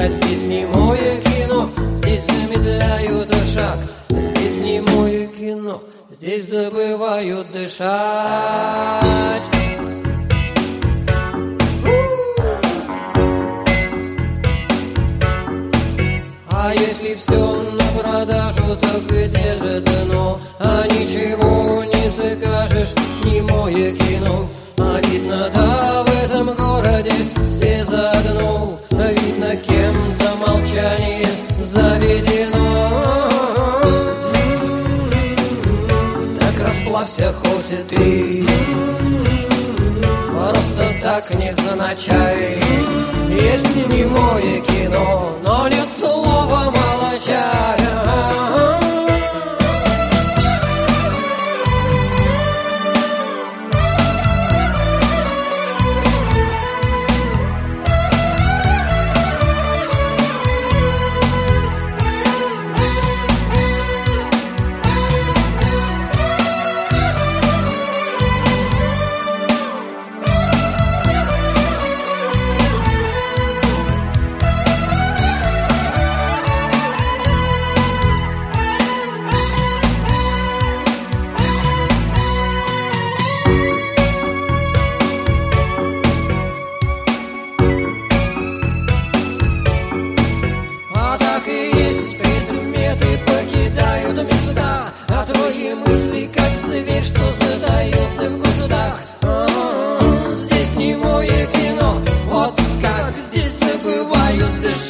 здесь немое кино, здесь замедляют шаг. Здесь немое кино, здесь забывают дышать. А если все на продажу, то где же дно? А ничего не закажешь, немое кино. А видно, да, в этом городе все заодно. А видно, кем-то молчание заведено. Так расплавься хоть и ты, просто так невзначай. Есть немое кино, но нет слова молчая. Покидают места, а твои мысли как зверь, что затаился в кустах. Здесь немое кино, вот как здесь забывают дышать.